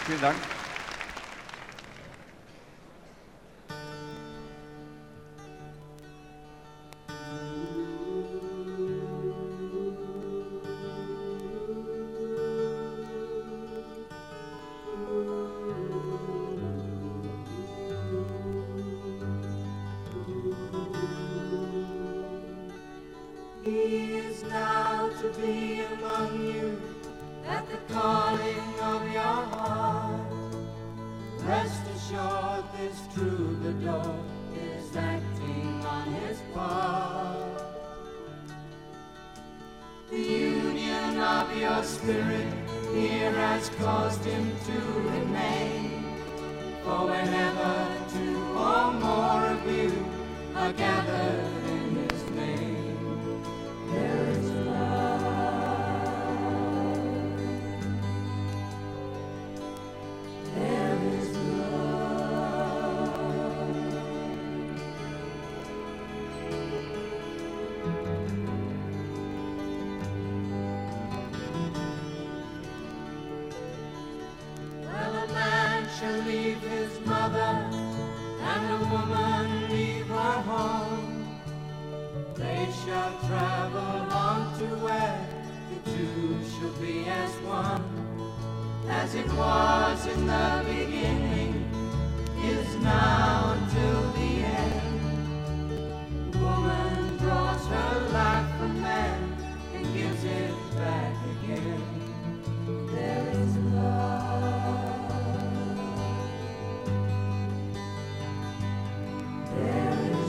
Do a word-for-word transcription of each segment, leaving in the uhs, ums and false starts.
Vielen Dank. He is now to be among you at the calling of your heart. Rest assured this troubadour is acting on his part. The union of your spirit here has caused him to remain. For whenever two or more of you are gathered in his name, there is love. There is love. Well, a man shall leave his mother, and a woman leave her home. They shall travel on to where the two shall be as one. As it was in the beginning, is now until the end. Woman draws her life from man and gives it back again. There is love. There is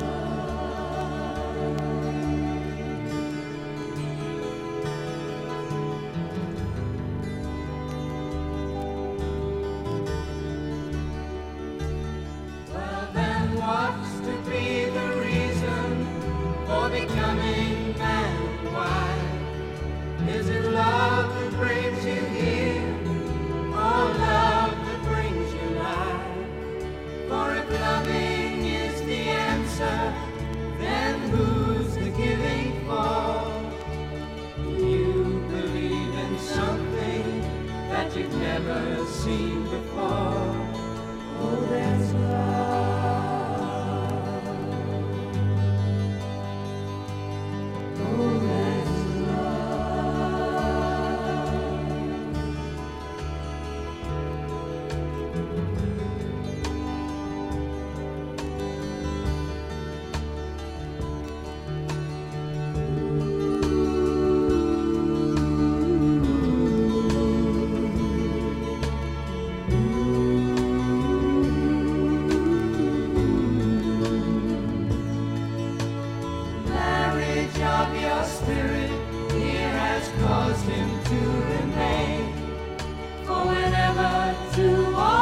Well, then what's to be the reason for becoming man and wife? Is it love that brings you here, or love that brings you life? For if loving is the answer, then who's the giving for? You believe in something that you've never seen before. Oh, there's love. Oh, there's Marriage of your spirit here has caused him to remain. For whenever two or